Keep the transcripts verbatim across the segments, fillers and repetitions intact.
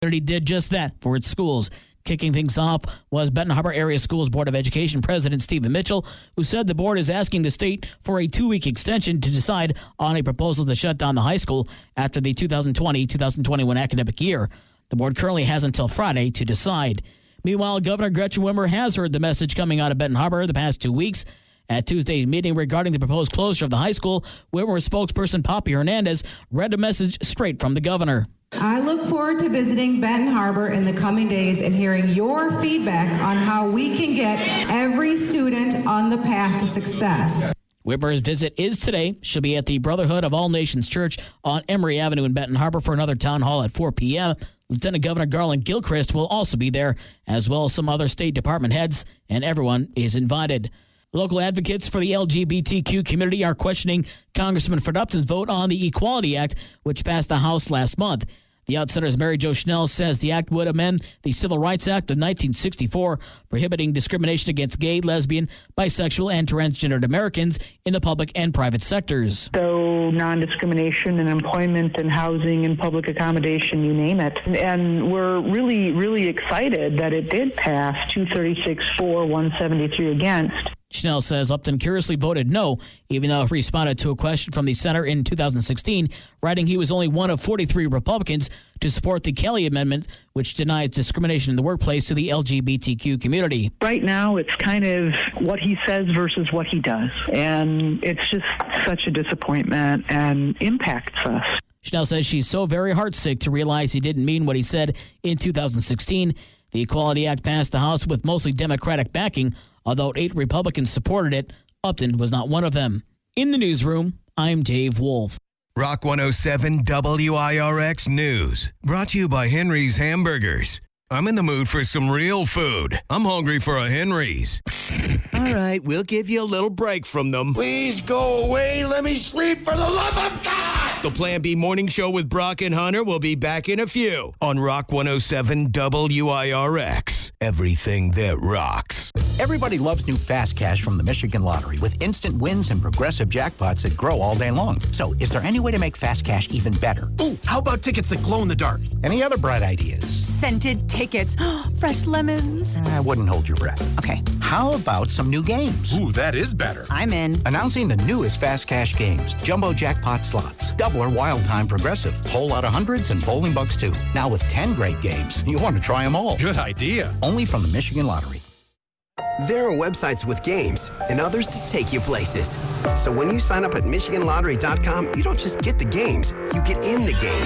community did just that for its schools. Kicking things off was Benton Harbor Area Schools Board of Education President Stephen Mitchell, who said the board is asking the state for a two-week extension to decide on a proposal to shut down the high school after the two thousand twenty two thousand twenty-one academic year. The board currently has until Friday to decide. Meanwhile, Governor Gretchen Whitmer has heard the message coming out of Benton Harbor the past two weeks. At Tuesday's meeting regarding the proposed closure of the high school, Whitmer spokesperson Poppy Hernandez read a message straight from the governor. I look forward to visiting Benton Harbor in the coming days and hearing your feedback on how we can get every student on the path to success. Whitmer's visit is today. She'll be at the Brotherhood of All Nations Church on Emory Avenue in Benton Harbor for another town hall at four p.m. Lieutenant Governor Garland Gilchrist will also be there, as well as some other state department heads, and everyone is invited. Local advocates for the L G B T Q community are questioning Congressman Fred Upton's vote on the Equality Act, which passed the House last month. The Outsetter's Mary Jo Schnell says the act would amend the Civil Rights Act of nineteen sixty-four, prohibiting discrimination against gay, lesbian, bisexual, and transgendered Americans in the public and private sectors. So non-discrimination in employment and housing and public accommodation, you name it. And we're really, really excited that it did pass two thirty-six for, one seventy-three against. Schnell says Upton curiously voted no, even though he responded to a question from the Senate in two thousand sixteen, writing he was only one of forty-three Republicans to support the Kelly Amendment, which denies discrimination in the workplace to the L G B T Q community. Right now, it's kind of what he says versus what he does, and it's just such a disappointment and impacts us. Schnell says she's so very heartsick to realize he didn't mean what he said in two thousand sixteen. The Equality Act passed the House with mostly Democratic backing. Although eight Republicans supported it, Upton was not one of them. In the newsroom, I'm Dave Wolf. Rock one oh seven W I R X News. Brought to you by Henry's Hamburgers. I'm in the mood for some real food. I'm hungry for a Henry's. All right, we'll give you a little break from them. Please go away. Let me sleep for the love of God. The Plan B Morning Show with Brock and Hunter will be back in a few on Rock one oh seven W I R X. Everything that rocks. Everybody loves new Fast Cash from the Michigan Lottery with instant wins and progressive jackpots that grow all day long. So is there any way to make Fast Cash even better? Ooh, how about tickets that glow in the dark? Any other bright ideas? Scented tickets. Fresh lemons. I wouldn't hold your breath. Okay. How about some new games? Ooh, that is better. I'm in. Announcing the newest Fast Cash games. Jumbo Jackpot Slots. Double or Wild Time Progressive. Whole lot of hundreds and bowling bucks too. Now with ten great games. You want to try them all. Good idea. Only from the Michigan Lottery. There are websites with games and others to take you places. So when you sign up at Michigan Lottery dot com, you don't just get the games, you get in the game.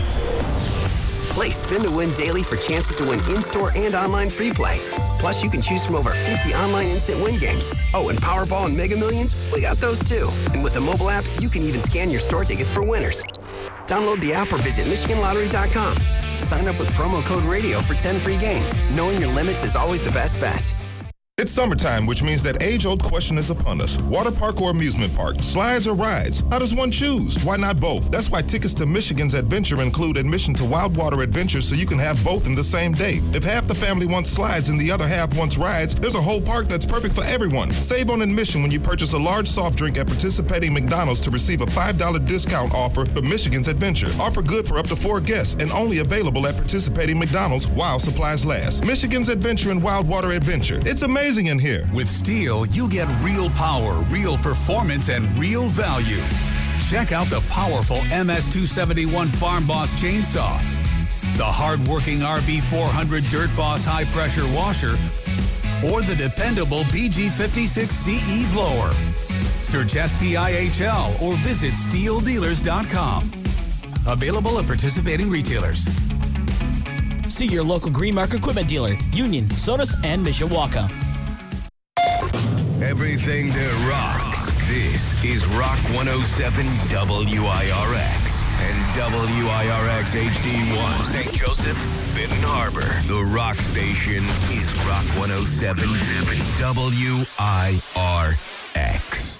Play Spin to Win daily for chances to win in-store and online free play. Plus, you can choose from over fifty online instant win games. Oh, and Powerball and Mega Millions, we got those too. And with the mobile app, you can even scan your store tickets for winners. Download the app or visit Michigan Lottery dot com. Sign up with promo code radio for ten free games. Knowing your limits is always the best bet. It's summertime, which means that age-old question is upon us. Water park or amusement park? Slides or rides? How does one choose? Why not both? That's why tickets to Michigan's Adventure include admission to Wild Water Adventures, so you can have both in the same day. If half the family wants slides and the other half wants rides, there's a whole park that's perfect for everyone. Save on admission when you purchase a large soft drink at participating McDonald's to receive a five dollars discount offer for Michigan's Adventure. Offer good for up to four guests and only available at participating McDonald's while supplies last. Michigan's Adventure and Wild Water Adventure. It's amazing in here. With Steel, you get real power, real performance, and real value. Check out the powerful M S two seventy-one Farm Boss chainsaw, the hard-working R B four hundred Dirt Boss high-pressure washer, or the dependable B G fifty-six C E blower. Search S T I H L or visit steel dealers dot com. Available at participating retailers. See your local Greenmark equipment dealer, Union, Sodas, and Mishawaka. Everything that rocks. This is Rock one oh seven W I R X and W I R X H D one. Saint Joseph, Benton Harbor. The rock station is Rock one oh seven W I R X.